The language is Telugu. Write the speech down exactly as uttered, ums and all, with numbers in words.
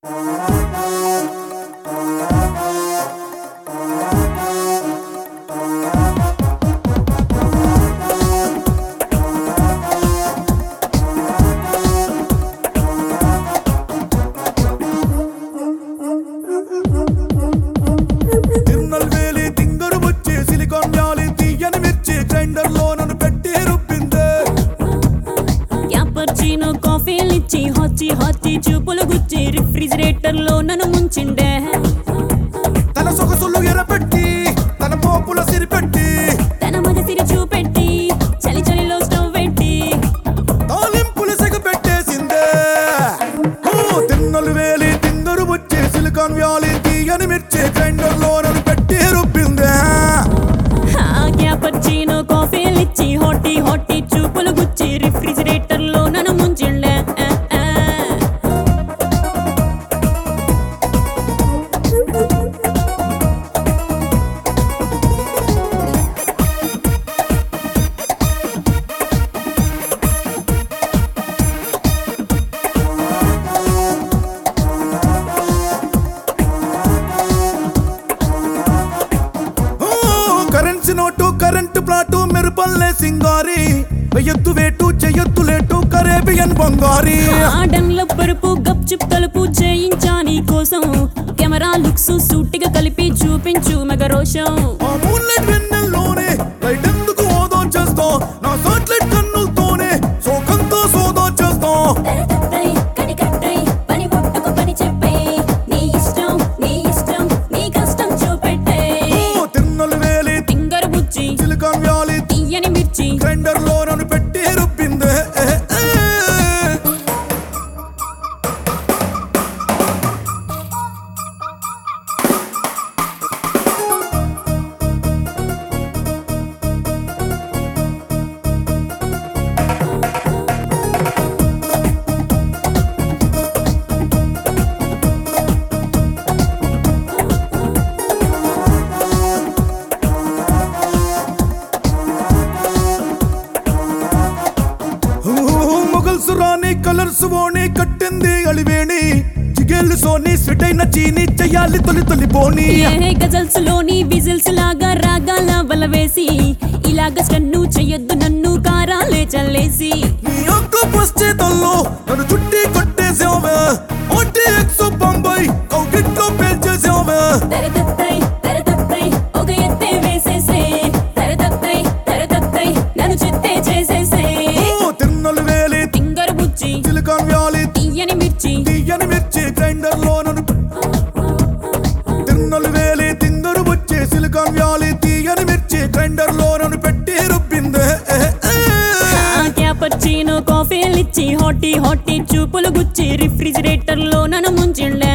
హొచ్చి హొచ్చి చూపులు గుచ్చి రిఫ్రిజిరేటర్ లో నన్ను ముంచిండే తన సొగసులు ఎరపెట్టి తన పోపుల సిరిపెట్టి తన మగ సిరి చూపెట్టి చలి చలిలో స్టవ్ పెట్టి తాలింపులు సెగ పెట్టేసిందే తిన్నలు వేలి తింగరు వచ్చి సిలికాన్ వ్యాలీ తీయని మిర్చి గ్రైండర్ లో నన్ను పెట్టి రుబ్బిందే క్యాపర్చినో కాఫీలు ఇచ్చి హొట్టి హొట్టి చూపులు గుచ్చి రిఫ్రిజిరేటర్ లో నన్ను ముంచిండే కరెన్సీ నోటు కరెంటు ప్లాటు మెరుపల్లే సింగారి వెయ్యొద్దు వేటు చెయ్యొద్దు లేటు కరేబియన్ బంగారి ఆడంలో పరుపు గప్చుప్ తలుపు చేయించాని కోసం కెమెరా లుక్స్ సూటిగా కలిపి చూపించు మగ రోషం ఆ మూన్లైట్ వెన్నెల్లోనే లైట్ ఎందుకు ఓదో చేస్తాం నా సాటిలైట్ కన్నులతోనే సోకంతో సోదో చేస్తాం తిన్నలు వేలి తింగరు బుచ్చి సిలికాన్ వ్యాలీ తీయని మిర్చి గ్రైండర్ లో నన్ను పెట్టి రుబ్బిందే మొగల్సు రాని కలర్స్ ఓని కట్టింది అలివేణి చిగేళ్ళు సోని స్వీట్ అయిన చీని చెయ్యాలి తొలి తొలి పోని గజల్స్ లోని విజిల్స్ లాగా రాగాల వల వేసి ఇలాగ స్టన్ను చెయ్యొద్దు నన్ను కారాలే చల్లేసి నీ ఆక్టోపస్ చేతల్లో నన్ను చుట్టి కొట్టేసావే ఓటీ ఎక్స్ బొంబాయి కౌకిట్లో పేల్చేసావే తరతత్తై తరతత్తై ఒక ఎత్తే వేసేసే తరతత్తై తరతత్తై నన్ను చిత్తే చేసేసే తిన్నలు వేలి తింగరు బుచ్చి సిలికాన్ వ్యాలీ తీయని మిర్చి తీయని మిర్చి గ్రైండర్ లో నన్ను తిన్నలు వేలి తింగరు వచ్చి సిలికాన్ వ్యాలీ తీయని మిర్చి గ్రైండర్ లో నన్ను పెట్టి రుబ్బిందే క్యాపర్చినో కాఫీలు ఇచ్చి హొట్టి హొట్టి చూపులు గుచ్చి రిఫ్రిజిరేటర్ లో నన్ను ముంచిండే